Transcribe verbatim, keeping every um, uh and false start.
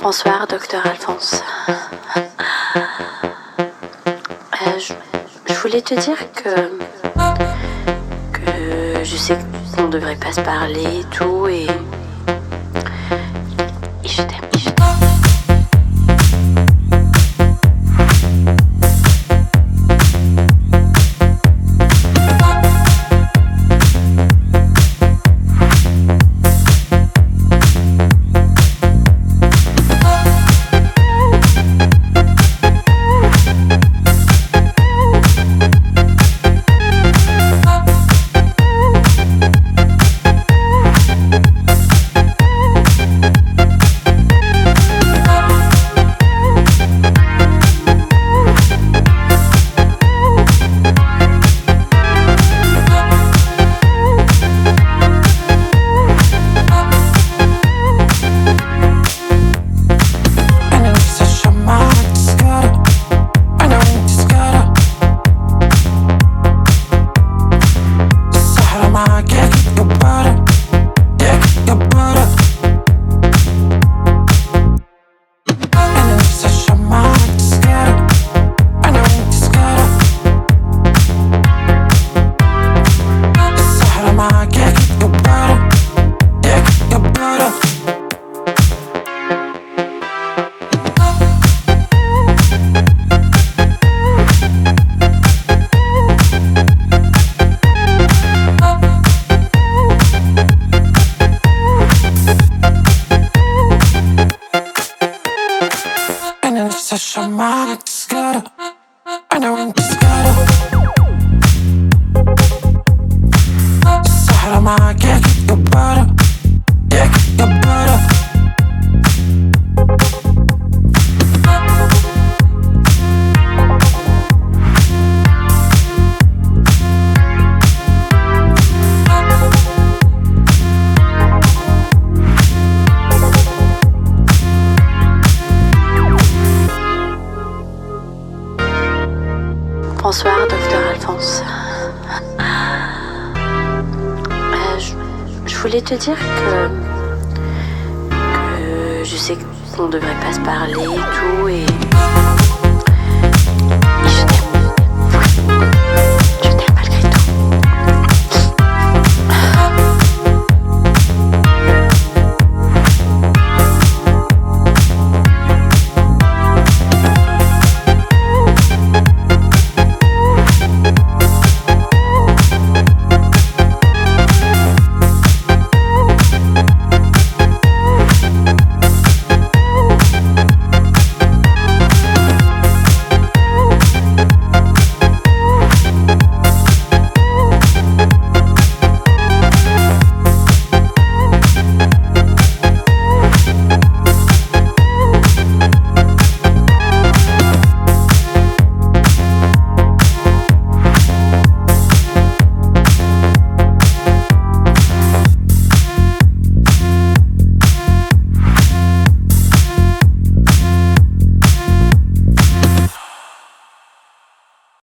Bonsoir, docteur Alphonse. Euh, je, je voulais te dire que, que je sais qu'on ne devrait pas se parler et tout, et, et je t'aime. je t'aime. Such a mind scatter. I know I'm scatter. Sahara ma get your butter, get your butter. Bonsoir, docteur Alphonse. Euh, je, je voulais te dire que, que je sais qu'on ne devrait pas se parler et tout, et